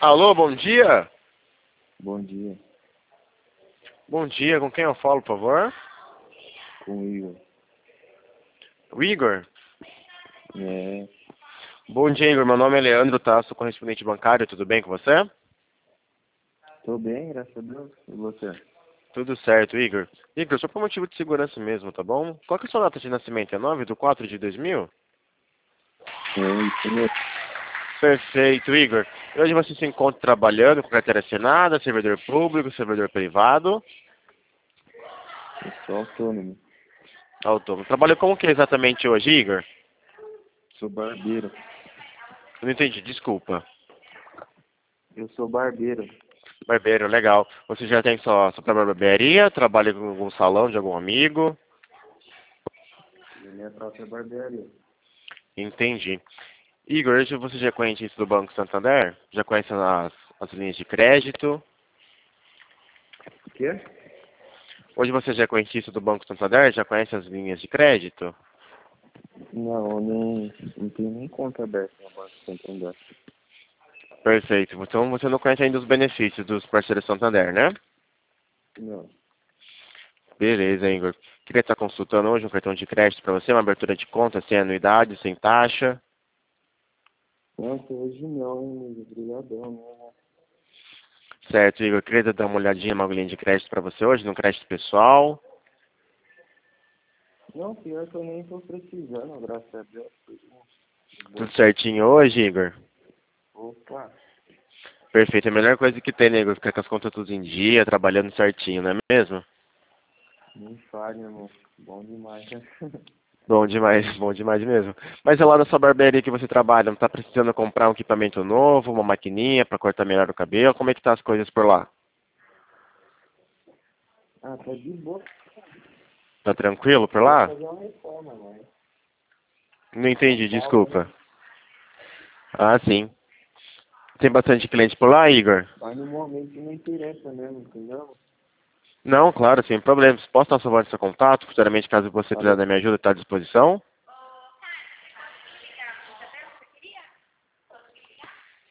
Alô, bom dia. Bom dia, Bom dia, com quem eu falo, por favor? com o Igor. O Igor. É, Bom dia, Igor. Meu nome é Leandro, tá? Sou correspondente bancário, tudo bem com você? tô bem, graças a Deus. E você? Tudo certo, Igor. Igor, só por motivo de segurança mesmo, tá bom? Qual que é a sua data de nascimento? É 9/4/2000? É, isso mesmo. Perfeito, Igor. E hoje você se encontra trabalhando com carteira assinada, servidor público, servidor privado, Eu sou autônomo, autônomo. Trabalha com o que exatamente hoje, Igor? sou barbeiro. Eu não entendi, desculpa. Eu sou barbeiro, Barbeiro, legal. Você já tem sua própria barbearia? Trabalha com algum salão de algum amigo? e minha própria barbearia. Entendi. Igor, hoje você já conhece isso do Banco Santander? Já conhece as linhas de crédito? O quê? Hoje você já conhece isso do Banco Santander? Já conhece as linhas de crédito? Não, eu não tenho nem conta aberta no Banco Santander. Perfeito. Então você não conhece ainda os benefícios dos parceiros Santander, né? Não. Beleza, Igor. Queria estar consultando hoje um cartão de crédito para você, uma abertura de conta sem anuidade, sem taxa. Nossa, hoje não, hein, amigo? Obrigadão, né? Certo, Igor. Queria dar uma olhadinha numa linha de crédito para você hoje, num crédito pessoal. Não, pior que eu nem tô precisando, graças a Deus. Tudo certinho hoje, Igor? Opa, Perfeito. É a melhor coisa que tem, né, Igor? Ficar com as contas tudo em dia, trabalhando certinho, não é mesmo? nem fale, irmão. Bom demais, né? Bom demais mesmo. Mas é lá na sua barbearia que você trabalha, não tá precisando comprar um equipamento novo, uma maquininha para cortar melhor o cabelo? Como é que tá as coisas por lá? Ah, tá de boa. Tá tranquilo por Ia lá? fazer uma reforma, mas Não São entendi, Paulo, né? desculpa. Ah, sim. Tem bastante cliente por lá, Igor? Mas no momento não interessa mesmo, entendeu? Não, claro, sem problemas. Posso dar sua voz e seu contato? Futuramente, caso você precisar Falou? da minha ajuda, está à disposição?